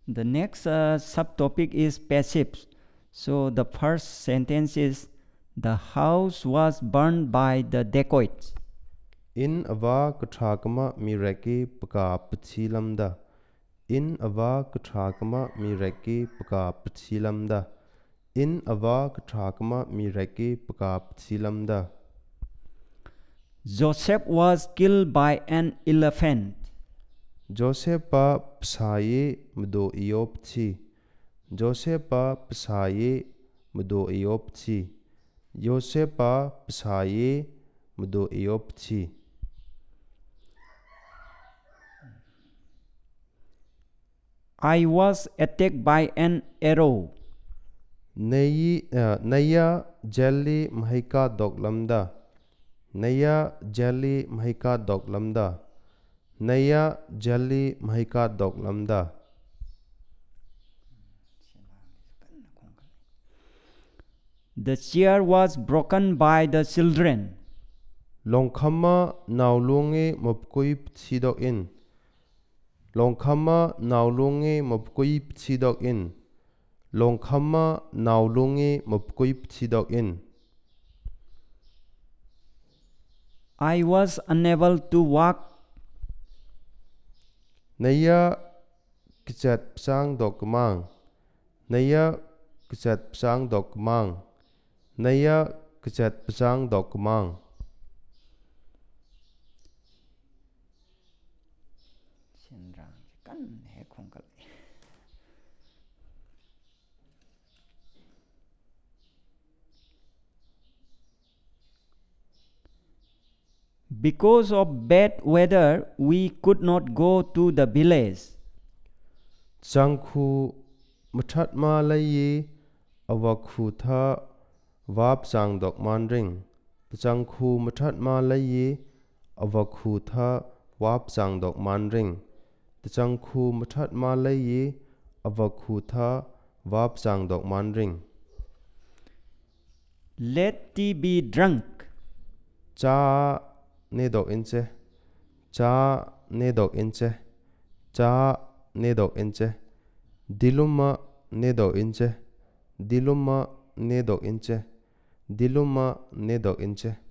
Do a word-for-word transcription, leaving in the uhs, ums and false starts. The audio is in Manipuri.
The next uh, subtopic is passives. So the first sentence is the house was burned by the dacoits. In ava kathakama mireki paka pchilamda. In ava kathakama mireki paka pchilamda. In ava kathakama mireki paka pchilamda. Joseph was killed by an elephant. Joseph pa psaye mdo iopchi. Joseph pa psaye mdo iopchi. Joseph pa psaye mdo iopchi. I was attacked by an arrow. Nayi naya jelly mahika doglamda. Naya jelly mahika doglamda. Naya jelly mahika doglamda. The chair was broken by the children. Longkama naulunge mopkoip chidok in. Longkama naulunge mopkoip chidok in. Longkama naulunge mopkoip chidok in. I was unable to walk. Naya kichat psang dokmang. Naya kichat psang dokmang. Naya kichat psang dokmang. Because of bad weather, we could not go to the village. Changkhu mathat ma layi awakhu tha vap sang dok manring. Changkhu mathat ma layi awakhu tha vap sang dok manring. Changkhu mathat ma layi awakhu tha vap sang dok manring. Let tea be drunk. Cha ne dok inche. Cha ne dok inche. Cha ne dok inche. Diluma ne dok inche. Diluma ne dok inche. Diluma ne dok inche.